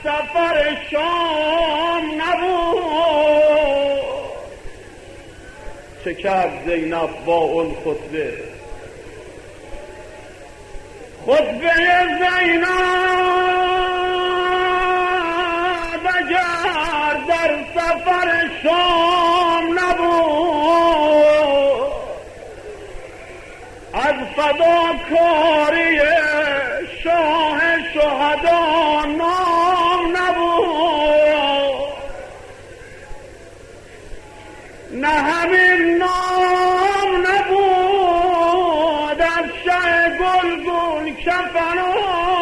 سفر شام نبود. چه کرد زینب با اون خطبه؟ خطبه زینب اگر در سفر شام نبود، از فداکاری شاه شهدا نام نبود. نه همین نام نبود از شه گلگون کفنا،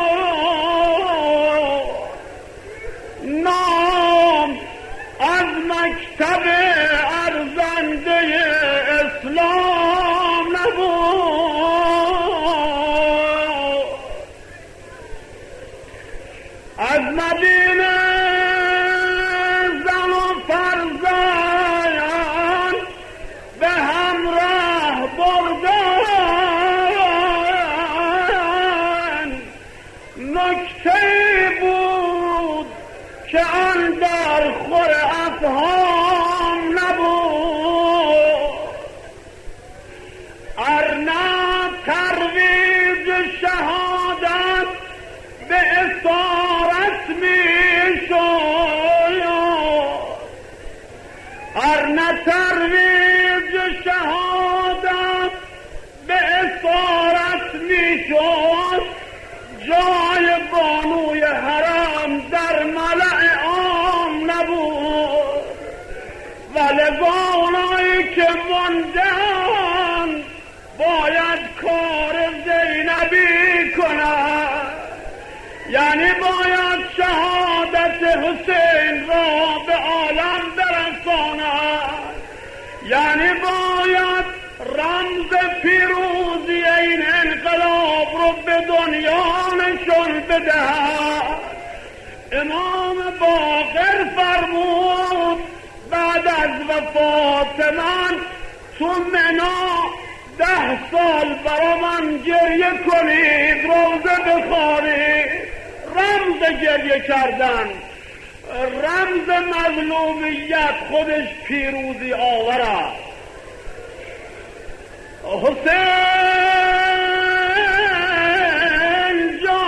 نام از مکتب ارزنده اسلام نبود. از مدینه زن و فرزند به همراه بردن، نکته بود که آن در خور افهام نبود. ارنه ترویج شهادت به اسارت میشد، ارنه ترویج شهادت به اسارت میشد، جای بانوی حرم در ملأ عام نبود. ولذا اونایی که موندن باید کار زینبی کنند، یعنی باید شهادت حسین را به عالم برسانند، یعنی باید رمز پیروزی این انقلاب رو به دنیا نشون بدهد. امام باقر فرمود بعد از وفات من تو منا 10 سال برا من گریه کنید، روزه بخوانید. رمز گریه کردن، رمز مظلومیت خودش پیروزی آور است. حسین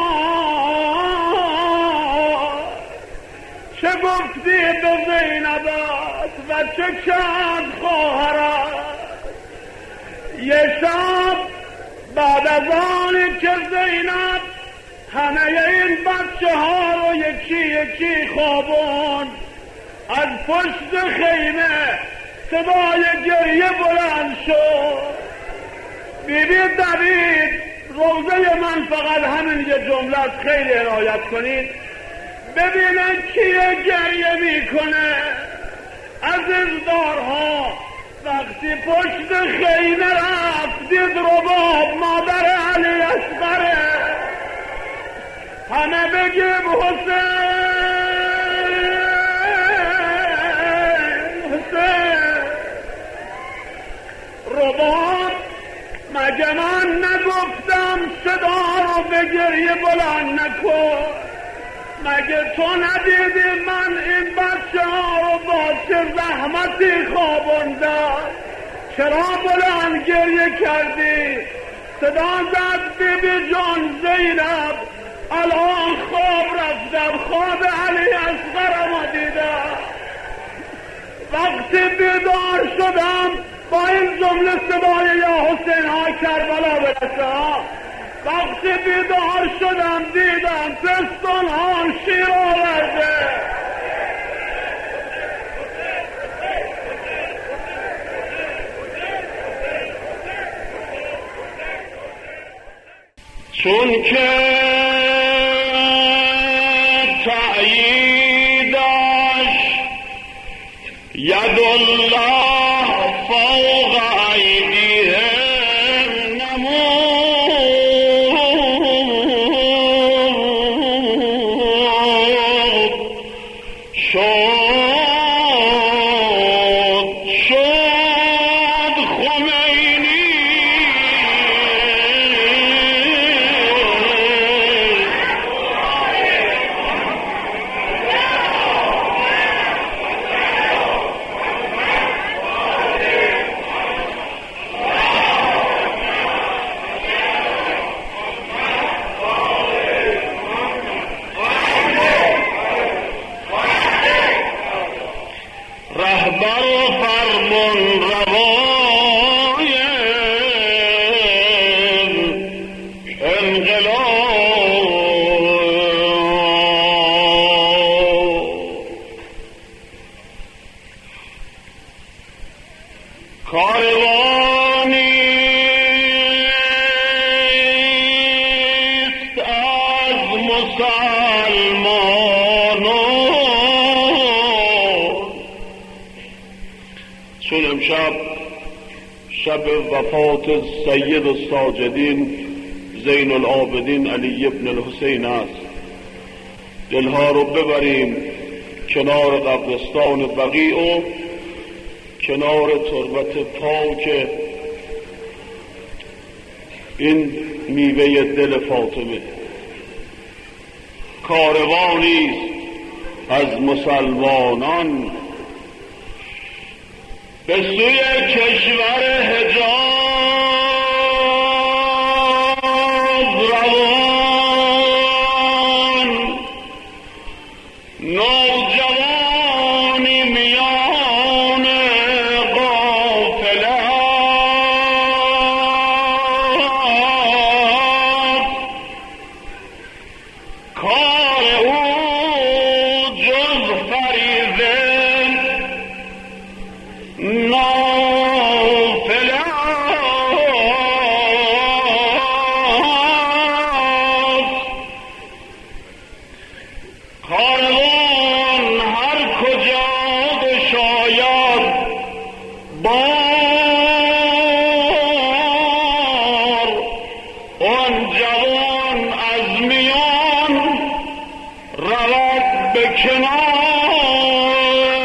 جان چه گفتی به زینبت و چه کرد خواهرت؟ یه شب بعد از آنی که زینب همه این بچه ها رو یکی یکی خوابون، از پشت خیمه صدای گریه بلند شد. بیبی دوید روزه من فقط همین یه جمله خیلی عنایت کنید، ببینن کیه گریه میکنه. عزیزدارها وقتی پشت خیمه رفت دید رباب مادر علی اصغره، همه بگیم حسین حسین. رباب مگه من نگفتم صدا رو به گریه بلند نکن؟ مگه تو ندیدی من این بچه ها رو با چه زحمتی خوابوندم؟ چرا بلند گریه کردی؟ صدا زد بیبی جان زینب الان خواب رفتم، خواب علی اصغرم دیدم. وقتی بیدار شدم با این جمله صدای یا حسین ها کربلا برسه. وقتی بیدار شدم دیدم پستان ها شیر آورده. چون که تعییدش ید الله فوق ایدیهم نمود، شد خمینی مسلمانان. چون امشب شب وفات سید الساجدین زین العابدین علی ابن الحسین است، دلها رو ببریم کنار قبرستان بقیع و کنار تربت پاک این میوه دل فاطمه. کاروانی است از مسلمانان به سوی کشور حجاز روان، نوجوانی میان قافله کار او جز فریضه نافله کاروان هر کجا گشاید بار، آن جوان از میان رود به کنار.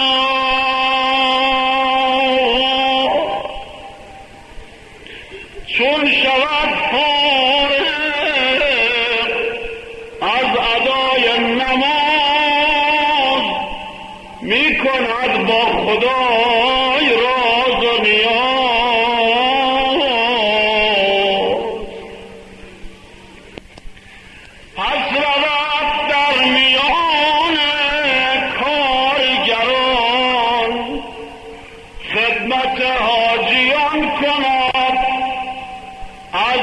چون شود فارغ از ادای نماز، می کند با خدای راز و نیاز. پس رود در میان کارگران، خدمت حاجیان کند از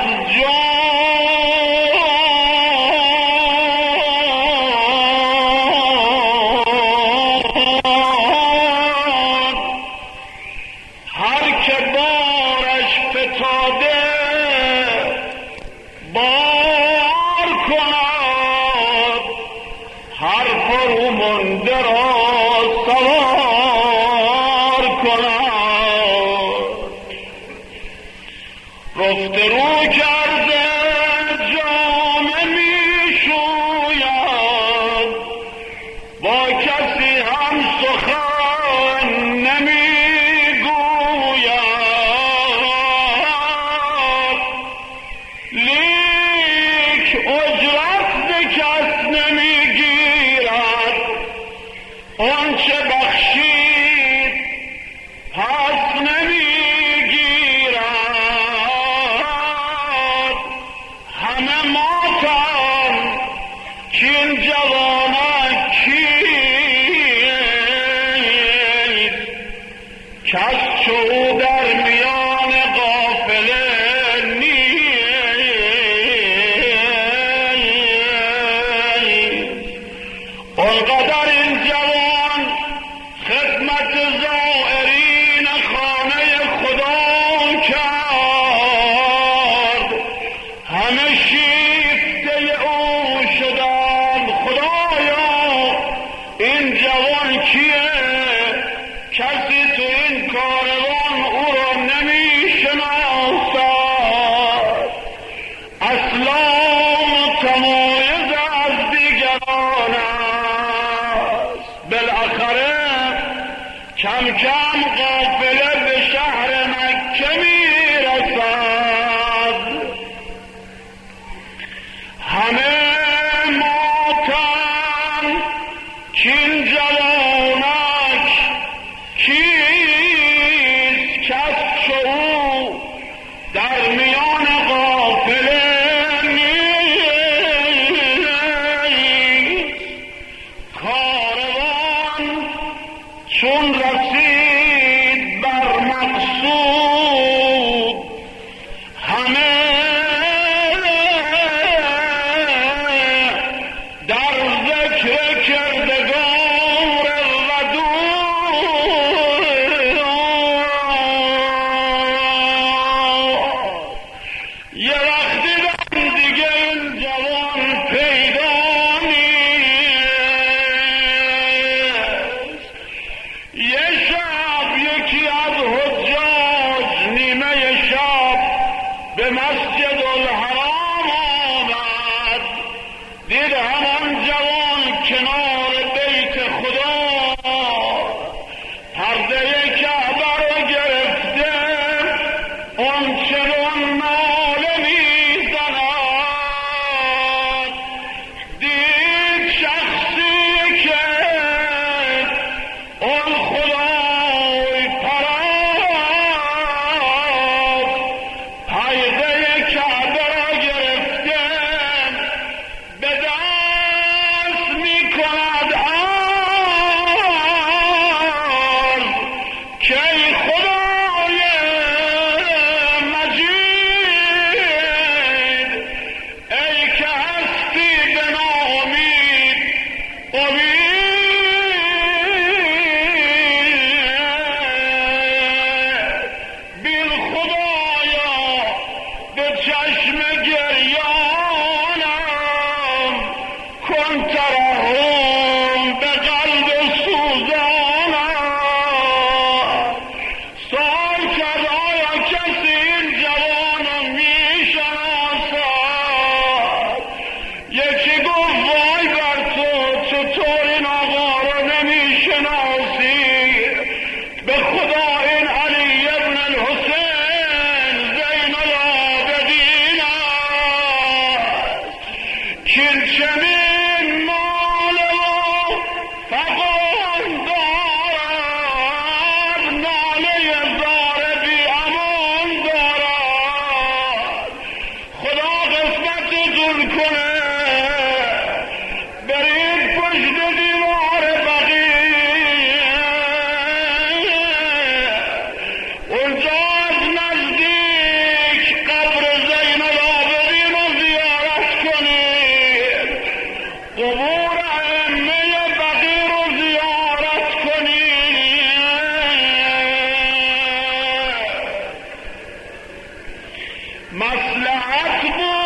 جان. هر که بارش فتاده بار کند، هر فرومانده را سوار کند. رفت رو کرده جامه می شوید، با کسی هم سخن نمی گوید. لیک اجرت ز کس نمی گیرد، آنچه بخشید پس نمی گیرد. همه ماتن کین جوانک کیست، کس چو او در میان قافله نیست. آنقدر این جوان خدمت زائرین خانه خدا کرد، همه شیفته او شدند. خدایا این جوان کیه؟ کسی تو این کاروان او را نمی شناسد. اسلام تمایز از دیگران است. بالاخره کم کم قافله به شهر مکه می رسد. همه ماتن کین جوانک کیست، کس چو او در میان قافله نیست. کاروان چون رسید بر مقصود، همه در ذکر کردگار ودود. یه وقتی دیگه این جوان پیدا خدا قسمتتون کنه برید پشت دیوار بقیع، اونجا از نزدیک قبر زینب عابدین رو زیارت کنید، قبور ائمه بقیع رو زیارت کنید. مصلحت بود